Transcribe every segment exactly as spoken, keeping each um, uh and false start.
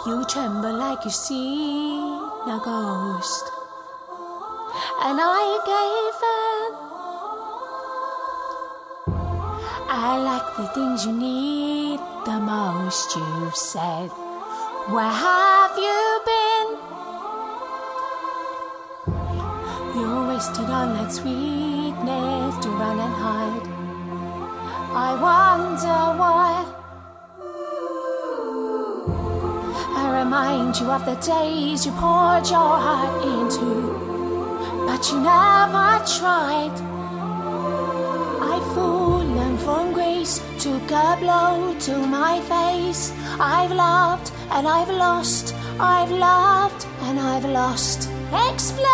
You tremble like you see a ghost, and I gave in. I like the things you need the most. You said, where have you been? You're wasted on that sweetness to run and hide. I wonder why. I remind you of the days you poured your heart into, but you never tried. I've fallen from grace, took a blow to my face. I've loved and I've lost, I've loved and I've lost. Explosions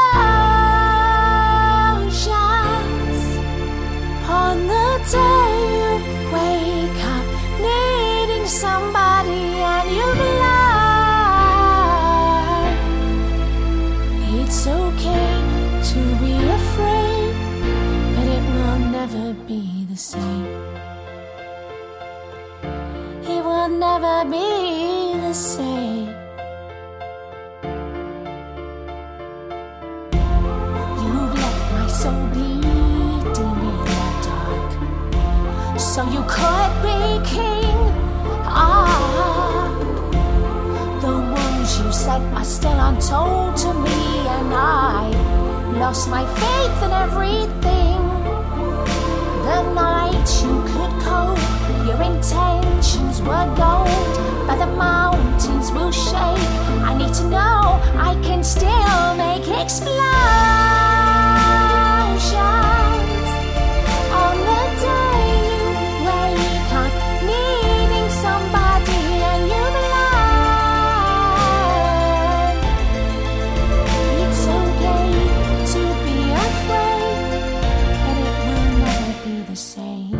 on the day you wake up needing somebody and you've loved. It's okay to be afraid, but it will never be the same. It will never be the same. You've left my soul bleeding in the dark, so you could be king. Ah, the wounds you said are still untold to me, and I lost my faith in everything. The night you could cope, your intentions were gold, but the mountains will shake. I need to know I can still make explosions on the day you wake up needing somebody and you've loved. It's okay to be afraid, but it will never be the same.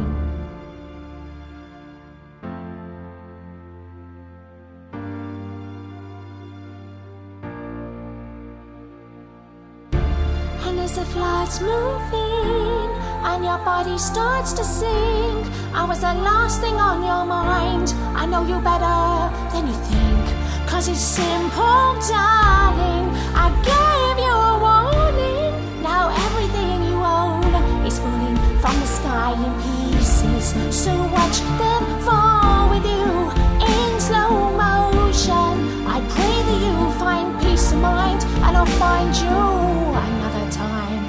And as the flood's moving and your body starts to sink, I was the last thing on your mind. I know you better than you think, 'cause it's simple, darling. I gave you a warning. Now everything you own is falling from the sky in pieces, so watch them fall with you in slow motion. I pray that you find peace of mind, and I'll find you another time.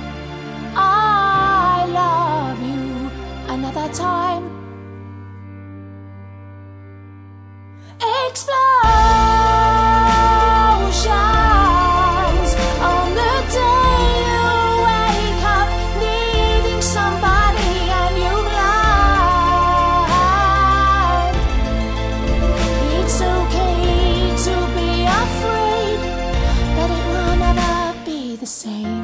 I love you another time. Explosions on the day you wake up needing somebody and you've loved. It's okay to be afraid, but it will never be the same.